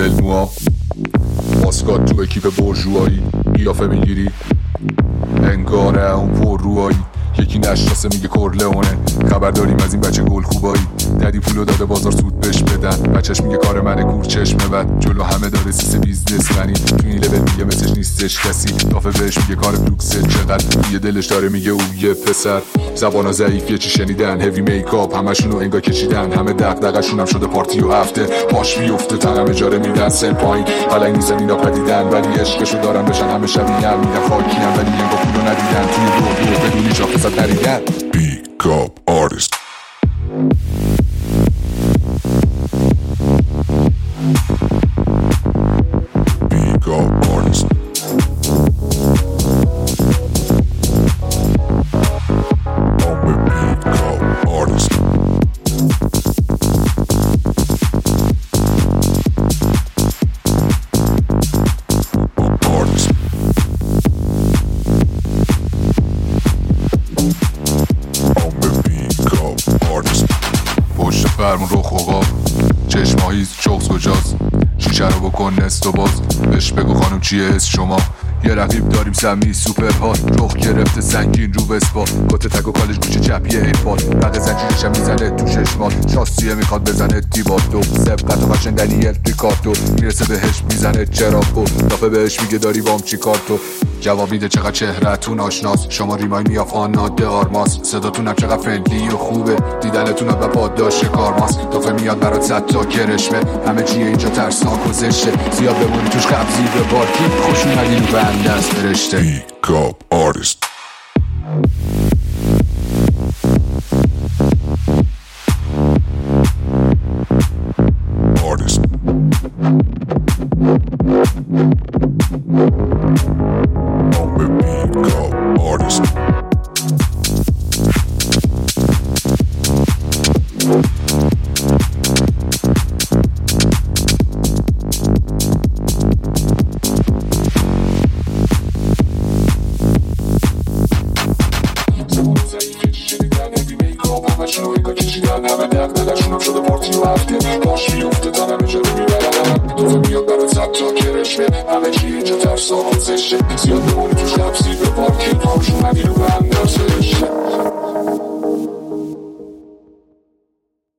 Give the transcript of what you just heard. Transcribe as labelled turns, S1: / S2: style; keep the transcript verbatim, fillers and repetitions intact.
S1: جل موها، ماسکات تو اکیپ برجوهایی، قیافه میگیری انگاره اون پر روهایی. یکی نشناسه میگه کرلئونه، خبر داریم از این بچه گل خوبایی. ددی پولو داده بازار سود بهش بدن، بچهش میگه کار منه کور چشم بد. جلو همه داره سیس بیزنس منی، تو این لول میگه مثلش نیستش کسی. دافه بهش میگه کار فلوکسه چقدر، یه دلش داره میگه او یه پسر. زبانا ضعیفیه چی شنیدن، هیوی میکاپ همشونو انگا کشیدن. همه دغدغه‌شون هم شده پارتی و هفته، پاش میفته تنم اجاره میدن سن پایین. حالا این نیستن اینا پدیدن، ولی عشقشو دارن بشن همه شبیه میگن خاکیم، ولی انگا پولو ندیدن. توی دو دو بدونی شاخصت نریدن. Pick up artist. Pick up artist. I'm a pick up artist. Artist. پشت فرمون رو خوقا چشماهیز چوکس کجاست، شیشه رو بکن نست و باز. بهش بگو خانم چیه اسم شما، یه رقیب داریم سمی سوپر هات. رخ گرفته سنگین رو بسپا، کت تک و کالش گوشه چپیه ایپاد. رق زنجیرشم میزنه تو ششمات، شاسیه میخواد بزنه تیباتو. سبقت و قشن دنیل ریکارتو، میرسه بهش میزنه چراکو. دافه بهش میگه داری بام چی کار تو، جواب میده چقدر چهرهتون آشناس. شما ریمای میاف آنات آرماس، صداتونم چقدر فرندلی و خوبه. دیدنتونم و پاداش کارماس، دافه میاد برات صد تا کرشمه. همه چیه اینجا ترسناک و زشته، زیاد بمونی توش قبضی به بارکی. خوش اومدین و بنده است فرشته. Pick up artist. Artist. I'm a pick up artist. همه دغدغه‌شونم شده پارتی و هفته، پاش میفته تنم اجاره میبرن. دوزه میاد برات صد تا کرشمه، همه چی اینجا ترسا و زشته. زیاد بمونی توش لبسی به پارکی، خوش اومدی رو به اندازه.